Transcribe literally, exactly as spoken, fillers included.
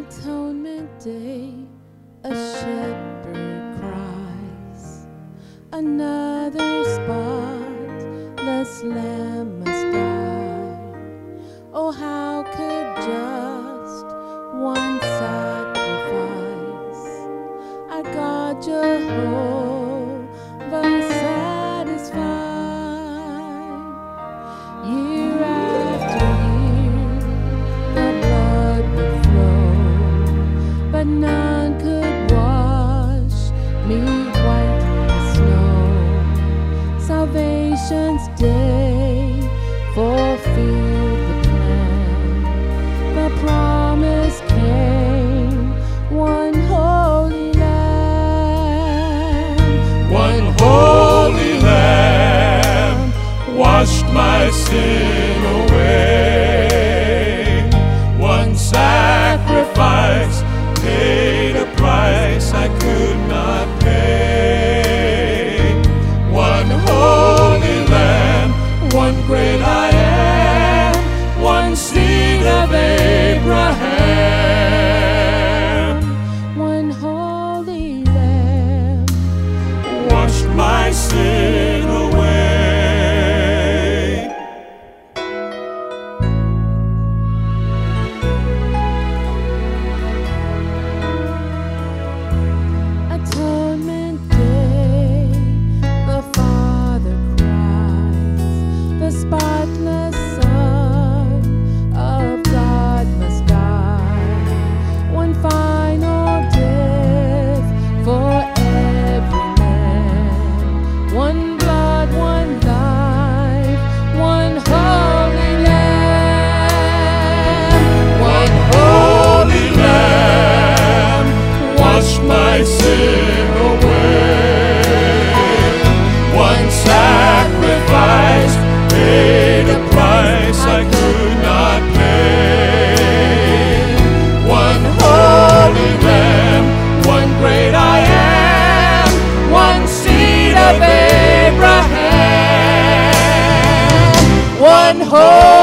Atonement Day, a shepherd cries, another spotless lamb must die. Oh, how could just one sacrifice our God Jehovah satisfy? Year after year the blood would flow, but none could wash me white as snow. Salvation's day fulfilled the plan. The promise came, one holy lamb. One holy lamb washed my sin away. One sacrifice paid a price I could not pay. One holy lamb, one great I am, one seed of Abraham. One holy lamb Washed my sin away. Atonement Day, the Father cries, the spotless Son of God must die. One final death for every man. One blood, one life, one holy lamb. One holy lamb washed my sin away. One sacrifice paid a price I could not pay. One holy lamb, one great I am, one seed of Abraham. One holy